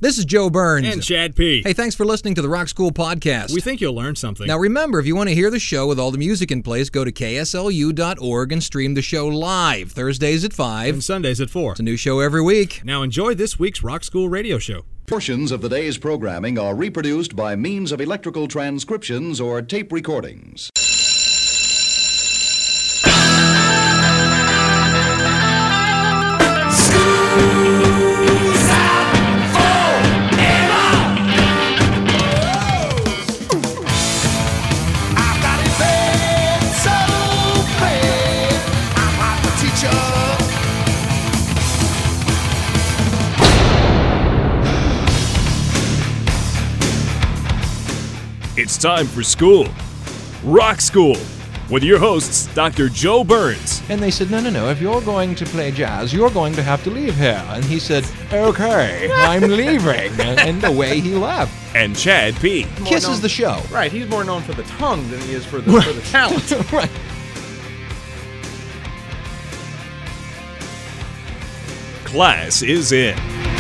This is Joe Burns. And Chad P. Hey, thanks for listening to the Rock School Podcast. We think you'll learn something. Now remember, if you want to hear the show with all the music in place, go to kslu.org and stream the show live, Thursdays at 5. And Sundays at 4. It's a new show every week. Now enjoy this week's Rock School radio show. Portions of the day's programming are reproduced by means of electrical transcriptions or tape recordings. It's time for school. Rock School. With your hosts, Dr. Joe Burns. And they said, no, if you're going to play jazz, you're going to have to leave here. And he said, okay, I'm leaving. And away he left. And Chad P. Kisses the show. Right, he's more known for the tongue than he is for the talent. Right. Class is in.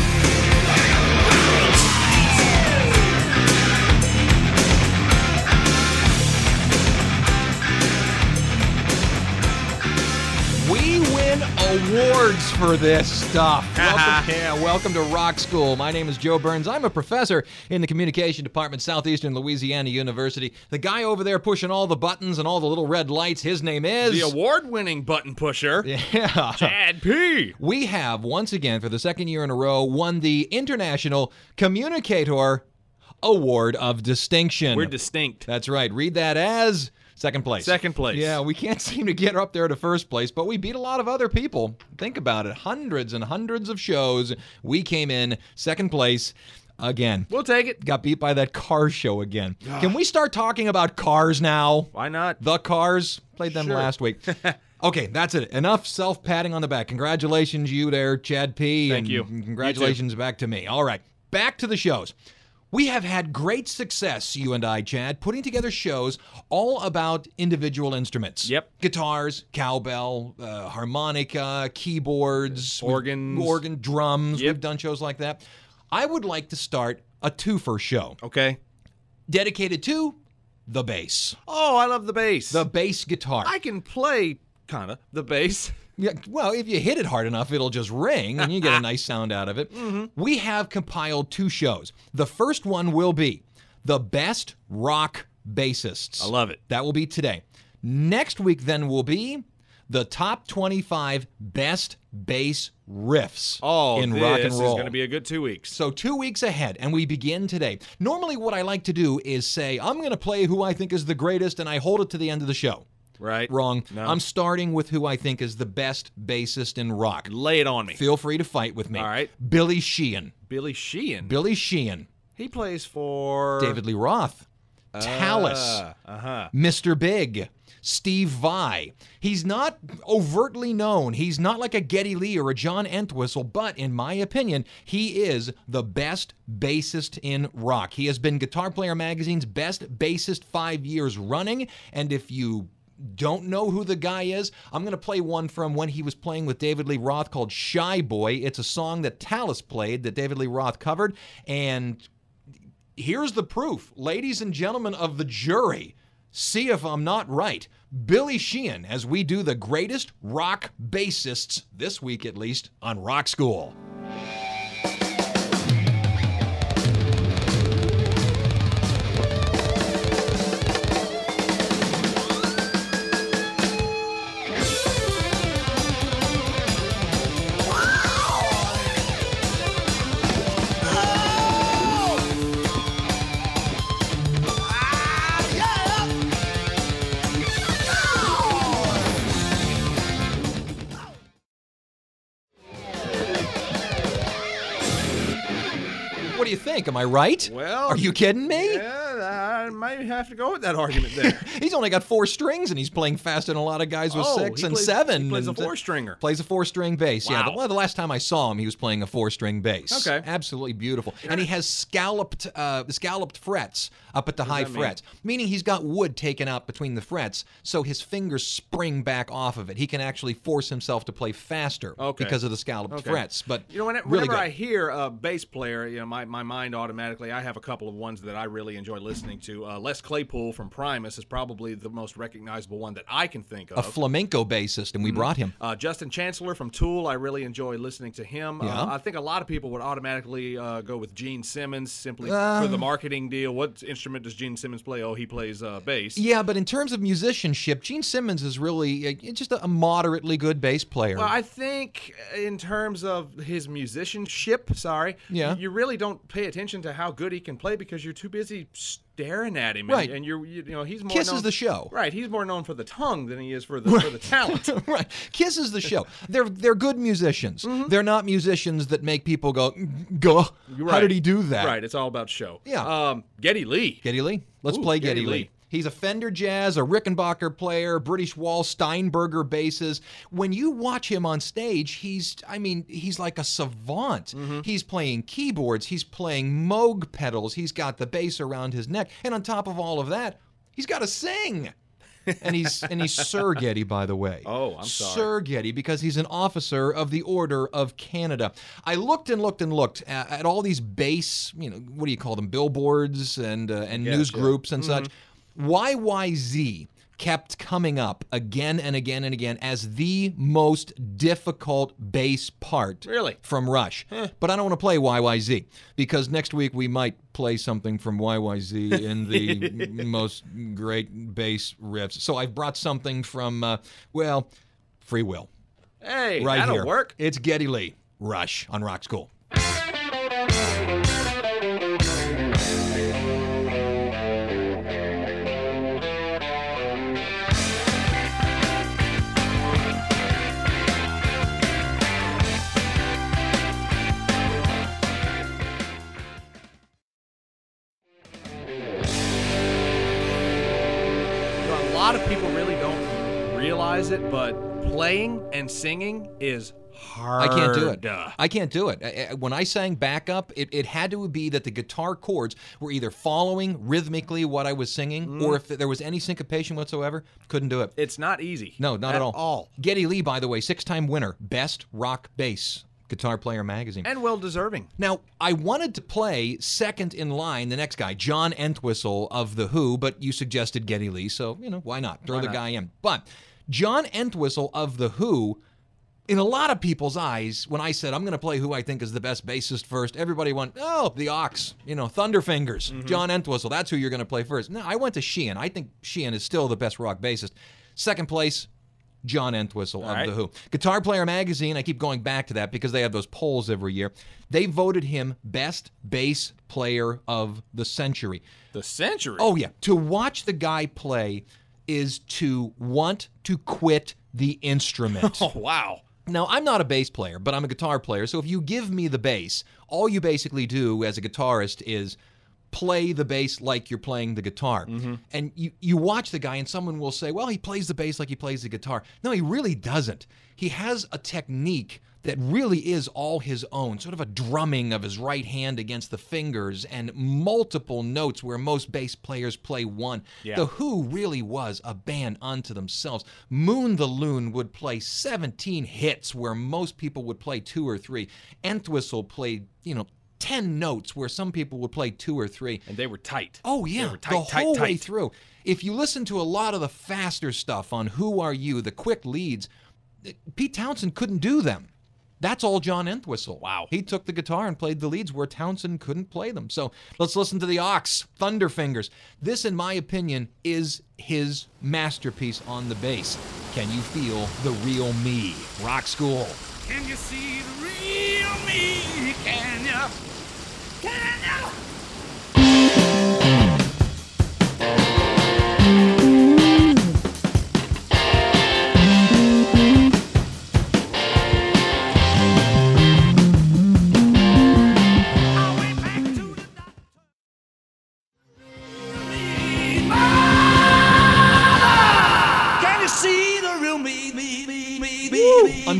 We win awards for this stuff. Welcome to Rock School. My name is Joe Burns. I'm a professor in the Communication Department, Southeastern Louisiana University. The guy over there pushing all the buttons and all the little red lights, his name is... The award-winning button pusher, Yeah. Chad P. We have, once again, for the second year in a row, won the International Communicator Award of Distinction. We're distinct. That's right. Read that as... Second place. Second place. Yeah, we can't seem to get up there to first place, but we beat a lot of other people. Think about it. Hundreds and hundreds of shows. We came in second place again. We'll take it. Got beat by that Cars show again. Can we start talking about Cars now? Why not? The Cars. Played them Sure. last week. Okay, that's it. Enough self-patting on the back. Congratulations, you there, Chad P. Thank and you. Congratulations back to me. All right, back to the shows. We have had great success, you and I, Chad, putting together shows all about individual instruments. Yep. Guitars, cowbell, harmonica, keyboards, Organs. organ, drums. Yep. We've done shows like that. I would like to start a twofer show Okay. dedicated to the bass. Oh, I love the bass. The bass guitar. I can play, kind of, the bass. Yeah, well, if you hit it hard enough, it'll just ring, and you get a nice sound out of it. We have compiled two shows. The first one will be the best rock bassists. I love it. That will be today. Next week, then, will be the top 25 best bass riffs in rock and this roll. is going to be a good 2 weeks. So 2 weeks ahead, and we begin today. Normally, what I like to do is say, I'm going to play who I think is the greatest, and I hold it to the end of the show. Right? Wrong. No. I'm starting with who I think is the best bassist in rock. Lay it on me. Feel free to fight with me. All right. Billy Sheehan. Billy Sheehan. Billy Sheehan. He plays for... David Lee Roth. Tallis. Mr. Big. Steve Vai. He's not overtly known. He's not like a Geddy Lee or a John Entwistle, but in my opinion, he is the best bassist in rock. He has been Guitar Player Magazine's best bassist 5 years running, and if you don't know who the guy is, I'm going to play one from when he was playing with David Lee Roth called Shy Boy. It's a song that Tallis played that David Lee Roth covered, and here's the proof. Ladies and gentlemen of the jury, see if I'm not right. Billy Sheehan, as we do the greatest rock bassists, this week at least, on Rock School. What do you think? Am I right? Well, are you kidding me? Yeah, I might have to go with that argument there. He's only got 4 strings, and he's playing faster than a lot of guys with 6 and 7. He plays a and, 4-stringer. Plays a 4-string bass. Wow. Yeah, the last time I saw him, he was playing a 4-string bass. Okay. Absolutely beautiful. And he has scalloped frets up at the high that mean? frets, meaning he's got wood taken out between the frets, so his fingers spring back off of it. He can actually force himself to play faster because of the scalloped frets. But whenever really good. I hear a bass player, my mind automatically, I have a couple of ones that I really enjoy listening to. Les Claypool from Primus is probably the most recognizable one that I can think of. A flamenco bassist, and we brought him. Justin Chancellor from Tool, I really enjoy listening to him. Yeah. I think a lot of people would automatically go with Gene Simmons simply for the marketing deal. What instrument does Gene Simmons play? Oh, he plays bass. Yeah, but in terms of musicianship, Gene Simmons is really just a moderately good bass player. Well, I think in terms of his musicianship, Yeah. you really don't pay attention to how good he can play because you're too busy staring at him. Right. And he's more Kiss known, is the show. Right. He's more known for the tongue than he is for the talent. Right. Kiss is the show. They're good musicians. Mm-hmm. They're not musicians that make people go, You're how right. did he do that? Right. It's all about show. Yeah. Geddy Lee. Geddy Lee. Let's Ooh, play Geddy Geddy Lee. Lee. He's a Fender Jazz, a Rickenbacker player, British Wall, Steinberger basses. When you watch him on stage, he's like a savant. Mm-hmm. He's playing keyboards, he's playing Moog pedals, he's got the bass around his neck, and on top of all of that, he's got to sing. And he's Sir Geddy, by the way. Oh, I'm sorry. Sir Geddy, because he's an officer of the Order of Canada. I looked and looked and looked at all these bass, what do you call them, billboards and news groups and such. YYZ kept coming up again and again and again as the most difficult bass part from Rush. But I don't want to play YYZ because next week we might play something from YYZ in the most great bass riffs. So I've brought something from, Free Will. Hey, Right that'll here. work. It's Geddy Lee, Rush on Rock School. A lot of people really don't realize it, but playing and singing is hard. I can't do it. I can't do it. When I sang backup, it had to be that the guitar chords were either following rhythmically what I was singing, or if there was any syncopation whatsoever, couldn't do it. It's not easy. No, not at all. all. Geddy Lee, by the way, 6-time winner, Best Rock Bass Guitar Player Magazine. And well deserving. Now, I wanted to play second in line, the next guy, John Entwistle of The Who, but you suggested Geddy Lee, so, why not? Throw the guy in. But John Entwistle of The Who, in a lot of people's eyes, when I said I'm going to play who I think is the best bassist first, everybody went, oh, the Ox, Thunderfingers, John Entwistle, that's who you're going to play first. No, I went to Sheehan. I think Sheehan is still the best rock bassist. Second place, John Entwistle of The Who. Guitar Player Magazine, I keep going back to that because they have those polls every year. They voted him Best Bass Player of the Century. The century? Oh, yeah. To watch the guy play is to want to quit the instrument. Oh, wow. Now, I'm not a bass player, but I'm a guitar player, so if you give me the bass, all you basically do as a guitarist is play the bass like you're playing the guitar. And you watch the guy and someone will say, well, he plays the bass like he plays the guitar. No, he really doesn't. He has a technique that really is all his own, sort of a drumming of his right hand against the fingers and multiple notes where most bass players play one. Yeah. The Who really was a band unto themselves. Moon the Loon would play 17 hits where most people would play 2 or 3. Entwistle played, 10 notes where some people would play 2 or 3. And they were tight. Oh, yeah, They were tight, the whole way tight. through. If you listen to a lot of the faster stuff on Who Are You, the quick leads, Pete Townsend couldn't do them. That's all John Entwistle. Wow. He took the guitar and played the leads where Townsend couldn't play them. So let's listen to the Ox, Thunderfingers. This, in my opinion, is his masterpiece on the bass. Can you feel the real me? Rock School. Can you see the real me? Can you? Can you?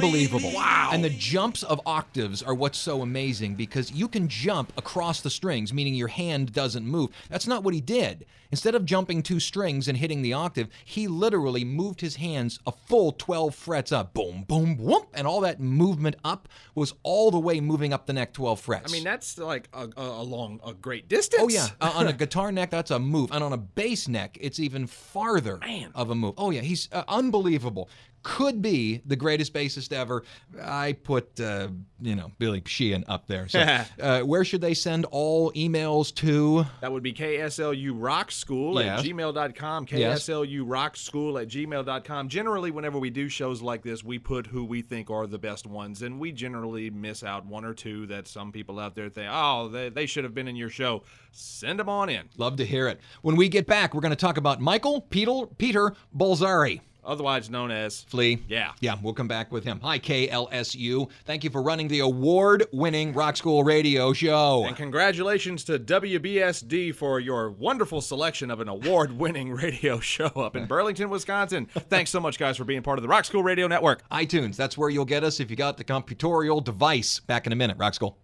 unbelievable. Wow. And the jumps of octaves are what's so amazing because you can jump across the strings, meaning your hand doesn't move. That's not what he did. Instead of jumping 2 strings and hitting the octave, he literally moved his hands a full 12 frets up. Boom, boom, whoop. And all that movement up was all the way moving up the neck 12 frets. I mean, that's like a great distance. Oh, yeah. On a guitar neck, that's a move. And on a bass neck, it's even farther of a move. Oh, yeah. He's unbelievable. Could be the greatest bassist ever. I put, Billy Sheehan up there. So, where should they send all emails to? That would be KSLURockSchool at gmail.com, KSLURockSchool at gmail.com. Generally, whenever we do shows like this, we put who we think are the best ones, and we generally miss out 1 or 2 that some people out there think, oh, they should have been in your show. Send them on in. Love to hear it. When we get back, we're going to talk about Michael Peter Bolzari. Otherwise known as Flea. Yeah. Yeah, we'll come back with him. Hi, KLSU. Thank you for running the award-winning Rock School Radio show. And congratulations to WBSD for your wonderful selection of an award-winning radio show up in Burlington, Wisconsin. Thanks so much, guys, for being part of the Rock School Radio Network. iTunes, that's where you'll get us if you got the computorial device. Back in a minute, Rock School.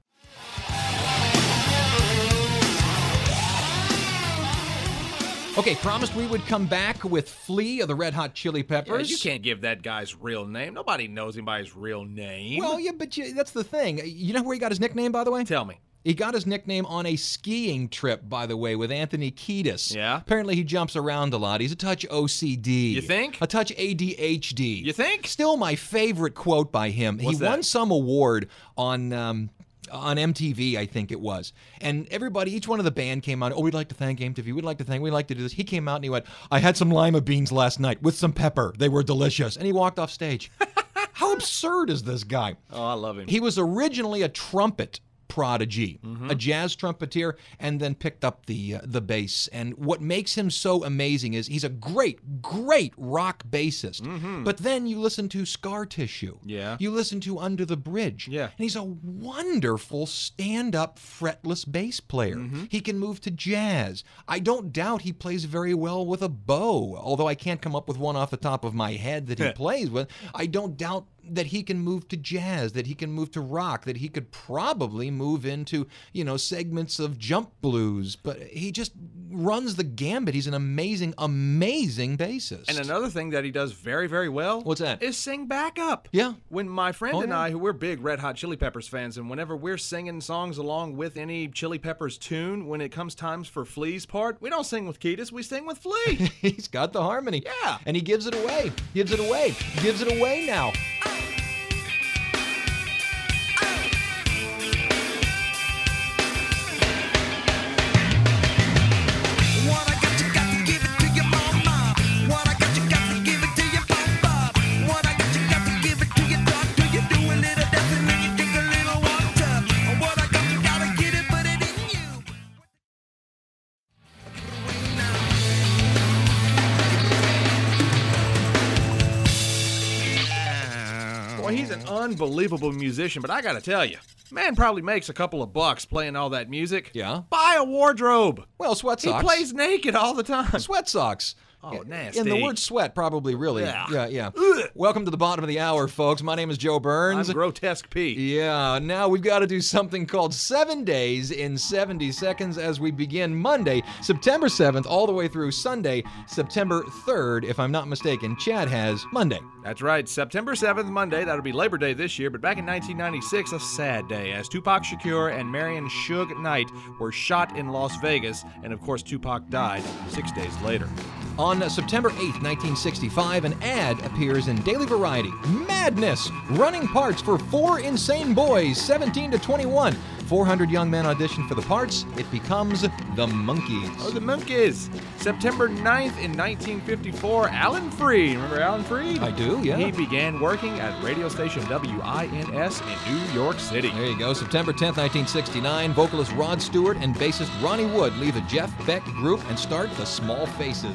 Okay, promised we would come back with Flea of the Red Hot Chili Peppers. Yeah, you can't give that guy's real name. Nobody knows him by his real name. Well, yeah, but that's the thing. You know where he got his nickname, by the way? Tell me. He got his nickname on a skiing trip, by the way, with Anthony Kiedis. Yeah? Apparently he jumps around a lot. He's a touch OCD. You think? A touch ADHD. You think? Still my favorite quote by him. What's he won that? some award on MTV, I think it was. And everybody, each one of the band came out, we'd like to thank MTV, we'd like to do this. He came out and he went, I had some lima beans last night with some pepper. They were delicious. And he walked off stage. How absurd is this guy? Oh, I love him. He was originally a trumpet prodigy, a jazz trumpeter, and then picked up the bass. And what makes him so amazing is he's a great rock bassist. But then you listen to Scar Tissue. Yeah. You listen to Under the Bridge. Yeah. And he's a wonderful stand-up fretless bass player. He can move to jazz. I don't doubt he plays very well with a bow, although I can't come up with one off the top of my head that he plays with. I don't doubt that he can move to jazz, that he can move to rock, that he could probably move into, segments of jump blues, but he just runs the gambit. He's an amazing bassist. And another thing that he does very, very well. What's that? Is sing backup. Yeah. When my friend and I, who we're big Red Hot Chili Peppers fans, and whenever we're singing songs along with any Chili Peppers tune, when it comes times for Flea's part, we don't sing with Kiedis, we sing with Flea. He's got the harmony. Yeah. And he gives it away. Gives it away now. He's an unbelievable musician, but I gotta tell you, man probably makes a couple of bucks playing all that music. Yeah? Buy a wardrobe. Well, sweat socks. He plays naked all the time. Sweat socks. Oh, nasty. And the word sweat probably really. Yeah. Yeah. Welcome to the bottom of the hour, folks. My name is Joe Burns. I'm Grotesque Pete. Yeah, now we've got to do something called 7 Days in 70 Seconds as we begin Monday, September 7th, all the way through Sunday, September 3rd, if I'm not mistaken. Chad has Monday. That's right, September 7th, Monday. That'll be Labor Day this year, but back in 1996, a sad day, as Tupac Shakur and Marion Suge Knight were shot in Las Vegas, and of course Tupac died 6 days later. On September 8th, 1965, an ad appears in Daily Variety. Madness! Running parts for 4 insane boys, 17 to 21. 400 young men audition for the parts. It becomes The Monkees. Oh, The Monkees. September 9th in 1954, Alan Freed. Remember Alan Freed? I do, yeah. He began working at radio station WINS in New York City. There you go. September 10th, 1969, vocalist Rod Stewart and bassist Ronnie Wood leave the Jeff Beck Group and start the Small Faces.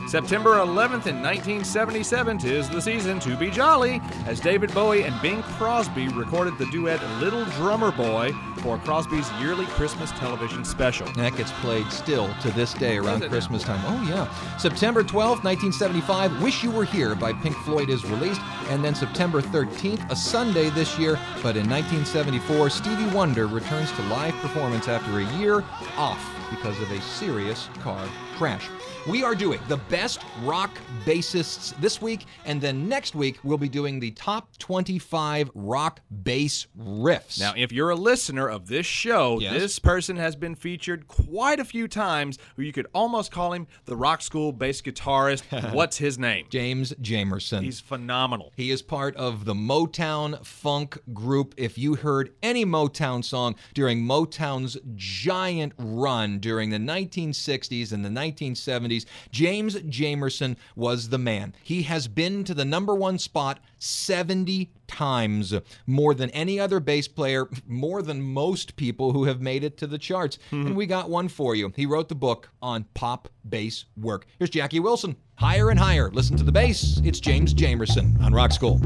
September 11th in 1977, 'tis the season to be jolly, as David Bowie and Bing Crosby recorded the duet Little Drummer Boy for Crosby's yearly Christmas television special. That gets played still to this day around Christmas time. Oh, yeah. September 12th, 1975, Wish You Were Here by Pink Floyd is released. And then September 13th, a Sunday this year, but in 1974, Stevie Wonder returns to live performance after a year off because of a serious car crash. We are doing the best rock bassists this week, and then next week we'll be doing the top 25 rock bass riffs. Now, if you're a listener of this show, this person has been featured quite a few times, where you could almost call him the Rock School bass guitarist. What's his name? James Jamerson. He's phenomenal. He is part of the Motown funk group. If you heard any Motown song during Motown's giant run during the 1960s and the 1970s, James Jamerson was the man. He has been to the #1 spot 70 times, more than any other bass player, more than most people who have made it to the charts. And we got one for you. He wrote the book on pop bass work. Here's Jackie Wilson. Higher and Higher. Listen to the bass. It's James Jamerson on Rock School.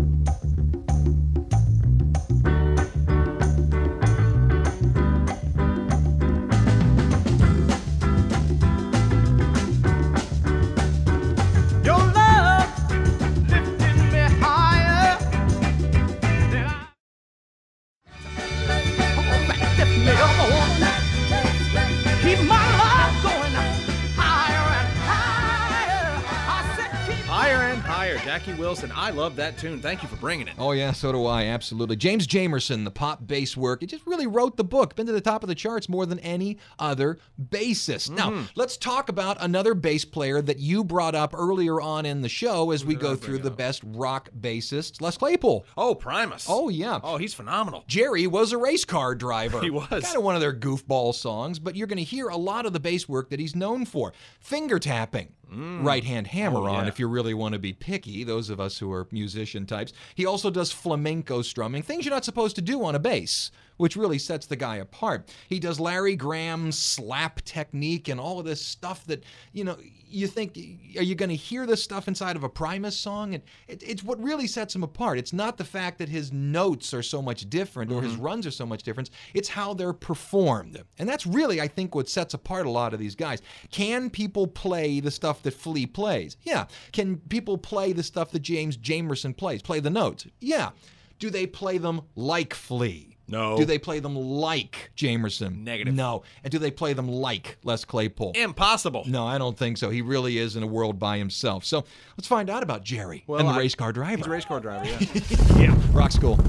Jackie Wilson, I love that tune. Thank you for bringing it. Oh, yeah, so do I, absolutely. James Jamerson, the pop bass work, he just really wrote the book. Been to the top of the charts more than any other bassist. Now, let's talk about another bass player that you brought up earlier on in the show as we go through the best rock bassists. Les Claypool. Oh, Primus. Oh, yeah. Oh, he's phenomenal. Jerry was a race car driver. He was. Kind of one of their goofball songs, but you're going to hear a lot of the bass work that he's known for. Finger tapping. Right-hand hammer-on, if you really want to be picky, those of us who are musician types. He also does flamenco strumming, things you're not supposed to do on a bass, which really sets the guy apart. He does Larry Graham's slap technique and all of this stuff that, you know, you think, are you going to hear this stuff inside of a Primus song? And it's what really sets him apart. It's not the fact that his notes are so much different or his runs are so much different. It's how they're performed. And that's really, I think, what sets apart a lot of these guys. Can people play the stuff that Flea plays? Yeah. Can people play the stuff that James Jamerson plays? Play the notes? Yeah. Do they play them like Flea? No. Do they play them like Jamerson? Negative. No. And do they play them like Les Claypool? Impossible. No, I don't think so. He really is in a world by himself. So let's find out about Jerry and the race car driver. He's a race car driver, yeah. Yeah. Rock School.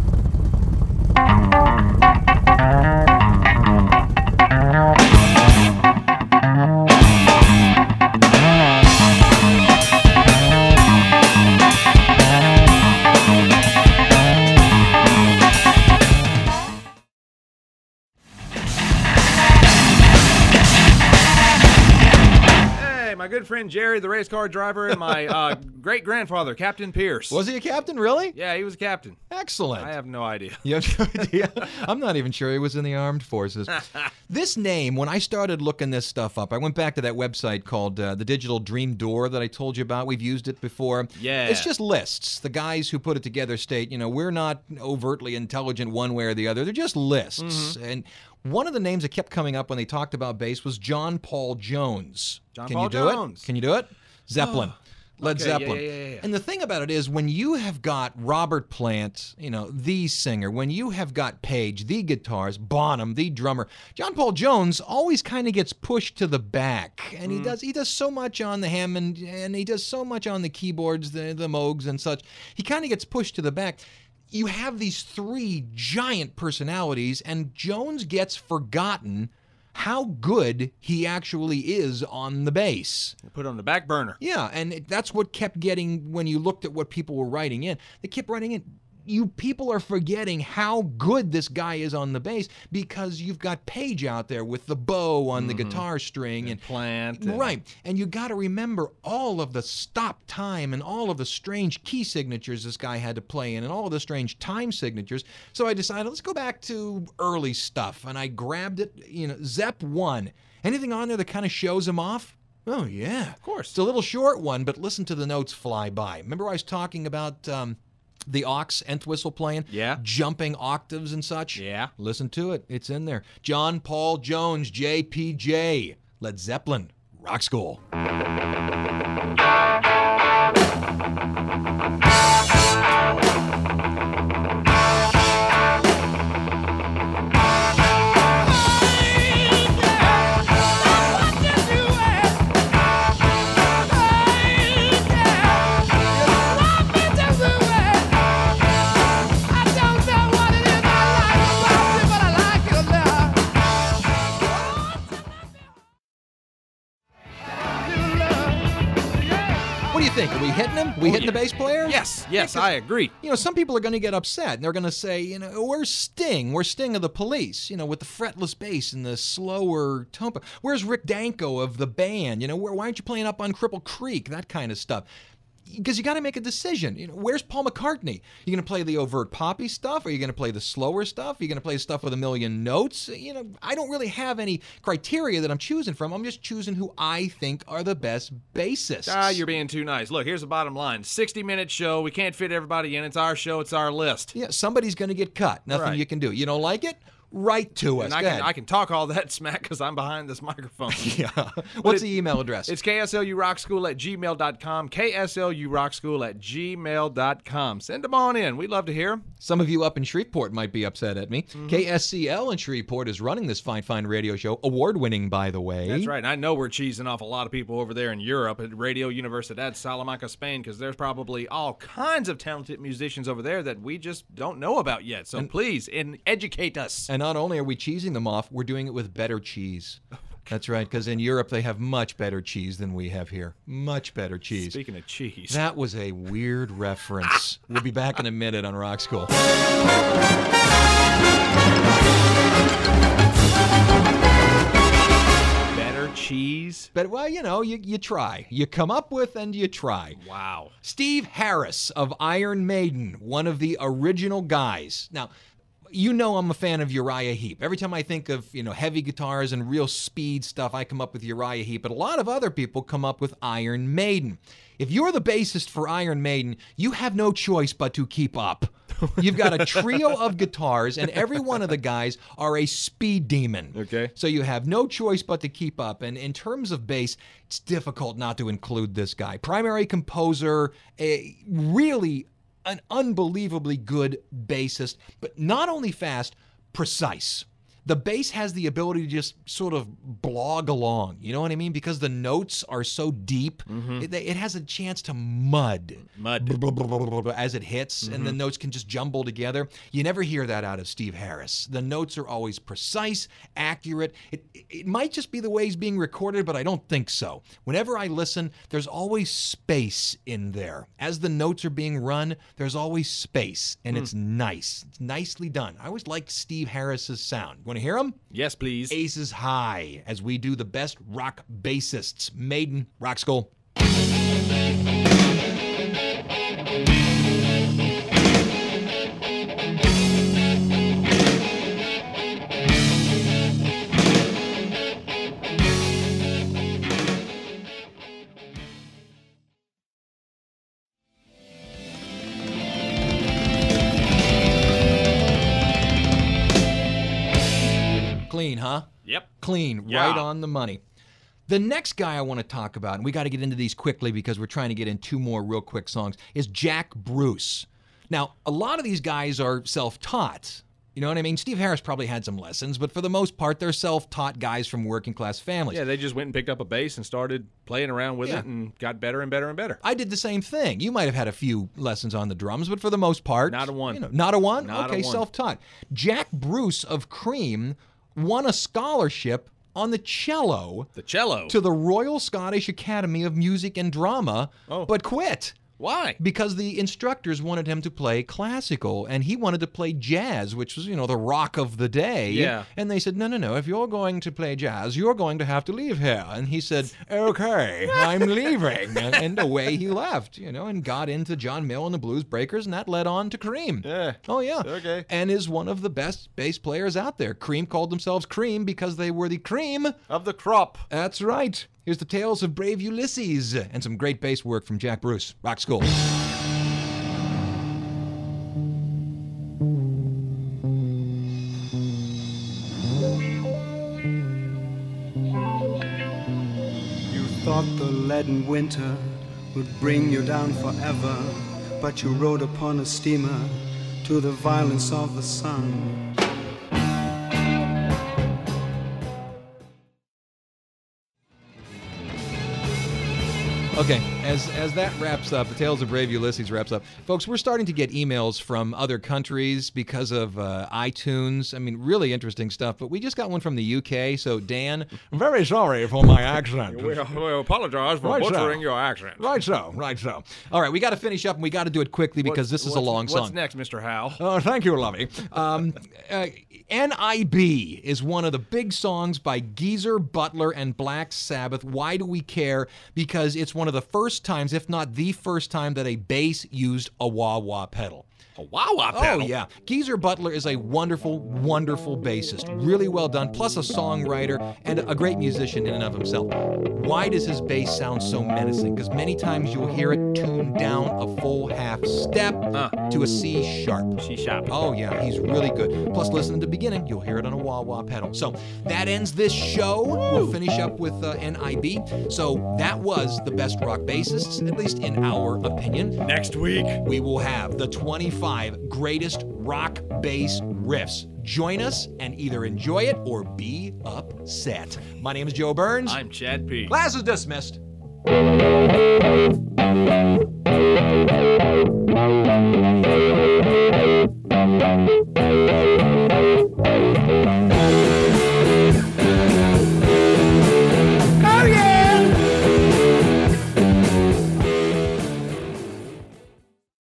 My good friend Jerry, the race car driver, and my great-grandfather, Captain Pierce. Was he a captain, really? Yeah, he was a captain. Excellent. I have no idea. You have no idea? I'm not even sure he was in the armed forces. This name, when I started looking this stuff up, I went back to that website called the Digital Dream Door that I told you about. We've used it before. Yeah. It's just lists. The guys who put it together state, you know, we're not overtly intelligent one way or the other. They're just lists. And one of the names that kept coming up when they talked about bass was John Paul Jones. John Can Paul you do Jones. it? Can you do it? Zeppelin. Led Okay, Zeppelin. yeah. And the thing about it is when you have got Robert Plant, you know, the singer, when you have got Page, the guitarist, Bonham, the drummer, John Paul Jones always kind of gets pushed to the back. And he does so much on the Hammond and he does so much on the keyboards, the Moogs and such. He kind of gets pushed to the back. You have these three giant personalities, and Jones gets forgotten how good he actually is on the bass. Put on the back burner. Yeah, and that's what kept getting, when you looked at what people were writing in, they kept writing in, you people are forgetting how good this guy is on the bass because you've got Page out there with the bow on the guitar string and Plant. Right. And you got to remember all of the stop time and all of the strange key signatures this guy had to play in and all of the strange time signatures. So I decided, let's go back to early stuff. And I grabbed it, you know, Zepp 1. Anything on there that kind of shows him off? Oh, yeah. Of course. It's a little short one, but listen to the notes fly by. Remember I was talking about the aux Entwistle playing? Yeah. Jumping octaves and such? Yeah. Listen to it. It's in there. John Paul Jones, JPJ, Led Zeppelin, Rock School. What do you think? Are we hitting him? We hitting the bass player? Yes, I agree. You know, some people are going to get upset, and they're going to say, you know, where's Sting? Where's Sting of the Police? You know, with the fretless bass and the slower tempo. Where's Rick Danko of the band? You know, why aren't you playing up on Cripple Creek? That kind of stuff. Because you got to make a decision. You know, where's Paul McCartney? You going to play the overt poppy stuff? Or are you going to play the slower stuff? Are you going to play stuff with a million notes? You know, I don't really have any criteria that I'm choosing from. I'm just choosing who I think are the best bassists. You're being too nice. Look, here's the bottom line. 60-minute show. We can't fit everybody in. It's our show. It's our list. Yeah, somebody's going to get cut. Nothing you can do. You don't like it? Write to us. And I can talk all that smack because I'm behind this microphone. Yeah. What's the email address? It's kslurockschool@gmail.com. kslurockschool@gmail.com. Send them on in. We'd love to hear. Some of you up in Shreveport might be upset at me. Mm-hmm. KSCL in Shreveport is running this fine radio show. Award-winning, by the way. That's right. And I know we're cheesing off a lot of people over there in Europe at Radio Universidad Salamanca, Spain, because there's probably all kinds of talented musicians over there that we just don't know about yet. So please, educate us. And not only are we cheesing them off, we're doing it with better cheese. That's right, because in Europe they have much better cheese than we have here. Much better cheese. Speaking of cheese. That was a weird reference. We'll be back in a minute on Rock School. Better cheese? But, well, you know, you try. You come up with and you try. Wow. Steve Harris of Iron Maiden, one of the original guys. Now, you know I'm a fan of Uriah Heep. Every time I think of, you know, heavy guitars and real speed stuff, I come up with Uriah Heep. But a lot of other people come up with Iron Maiden. If you're the bassist for Iron Maiden, you have no choice but to keep up. You've got a trio of guitars, and every one of the guys are a speed demon. Okay. So you have no choice but to keep up. And in terms of bass, it's difficult not to include this guy. Primary composer, really an unbelievably good bassist, but not only fast, precise. The bass has the ability to just sort of blog along, you know what I mean? Because the notes are so deep, it has a chance to mud as it hits, and the notes can just jumble together. You never hear that out of Steve Harris. The notes are always precise, accurate. It might just be the way he's being recorded, but I don't think so. Whenever I listen, there's always space in there. As the notes are being run, there's always space, and it's nice. It's nicely done. I always like Steve Harris's sound. Want to hear him? Yes, please. Aces high as we do the best rock bassists. Maiden, Rock School. Clean, huh? Yep. Clean, Yeah. right on the money. The next guy I want to talk about, and we got to get into these quickly because we're trying to get in two more real quick songs, is Jack Bruce. Now, a lot of these guys are self-taught. You know what I mean? Steve Harris probably had some lessons, but for the most part, they're self-taught guys from working-class families. Yeah, they just went and picked up a bass and started playing around with it and got better and better and better. I did the same thing. You might have had a few lessons on the drums, but for the most part... Not a one. You know, not a one? Not okay, a one. self-taught. Jack Bruce of Cream won a scholarship on the cello The cello. to the Royal Scottish Academy of Music and Drama, but quit. Why? Because the instructors wanted him to play classical, and he wanted to play jazz, which was, you know, the rock of the day. Yeah. And they said, no, if you're going to play jazz, you're going to have to leave here. And he said, okay, I'm leaving. And away he left, you know, and got into John Mill and the Blues Breakers, and that led on to Cream. Yeah. Oh, yeah. Okay. And is one of the best bass players out there. Cream called themselves Cream because they were the cream. Of the crop. That's right. Here's the tales of brave Ulysses and some great bass work from Jack Bruce. Rock School. Thought the leaden winter would bring you down forever, but you rode upon a steamer to the violence of the sun. Okay, as that wraps up, the Tales of Brave Ulysses wraps up. Folks, we're starting to get emails from other countries because of iTunes. I mean, really interesting stuff, but we just got one from the UK, so Dan, I'm very sorry for my accent. We apologize for butchering your accent. Right so. All right, we got to finish up, and we got to do it quickly because this is a long song. What's next, Mr. Howe? Oh, thank you, Lovey. N.I.B. is one of the big songs by Geezer Butler and Black Sabbath. Why do we care? Because it's one of the first times, if not the first time, that a bass used a wah-wah pedal. A wah-wah pedal? Oh, yeah. Geezer Butler is a wonderful, wonderful bassist. Really well done, plus a songwriter and a great musician in and of himself. Why does his bass sound so menacing? Because many times you'll hear it tuned down a full half step to a C sharp. C sharp. Oh, yeah, he's really good. Plus, listen to the beginning, you'll hear it on a wah-wah pedal. So that ends this show. We'll finish up with N.I.B. So that was the best rock bassists, at least in our opinion. Next week, we will have the 25 greatest rock bass riffs. Join us and either enjoy it or be upset. My name is Joe Burns. I'm Chad P. Class is dismissed.